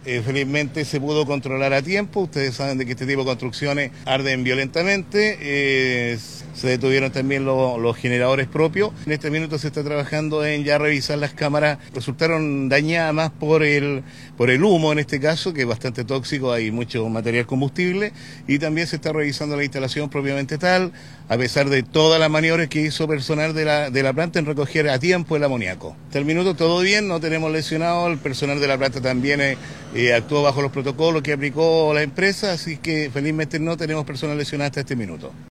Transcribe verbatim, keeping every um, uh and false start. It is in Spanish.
Eh, felizmente se pudo controlar a tiempo. Ustedes saben de que este tipo de construcciones arden violentamente. Eh, se detuvieron también lo, los generadores propios. En este minuto se está trabajando en ya revisar las cámaras. Resultaron dañadas más por el, por el humo en este caso, que es bastante tóxico, hay mucho material combustible, y también se está revisando la instalación propiamente tal, a pesar de todas las maniobras que hizo personal de la, de la planta en recoger a tiempo el amoníaco. Hasta el minuto todo bien, no tenemos lesionados, el personal de la planta también eh, eh, actuó bajo los protocolos que aplicó la empresa, así que felizmente no tenemos personas lesionadas hasta este minuto.